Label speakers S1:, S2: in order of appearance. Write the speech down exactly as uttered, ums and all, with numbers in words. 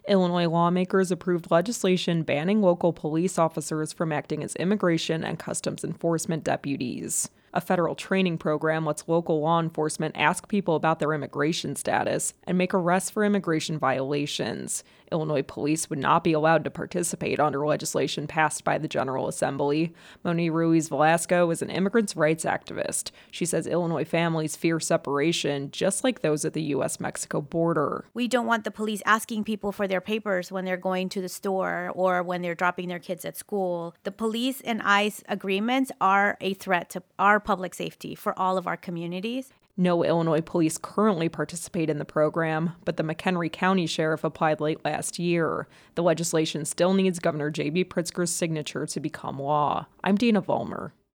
S1: Illinois lawmakers approved legislation banning local police officers from acting as immigration and customs enforcement deputies. A federal training program lets local law enforcement ask people about their immigration status and make arrests for immigration violations. Illinois police would not be allowed to participate under legislation passed by the General Assembly. Moni Ruiz Velasco is an immigrants' rights activist. She says Illinois families fear separation, just like those at the U S Mexico border.
S2: We don't want the police asking people for their papers when they're going to the store or when they're dropping their kids at school. The police and ICE agreements are a threat to our public safety for all of our communities.
S1: No Illinois police currently participate in the program, but the McHenry County Sheriff applied late last year. The legislation still needs Governor J B Pritzker's signature to become law. I'm Dana Vollmer.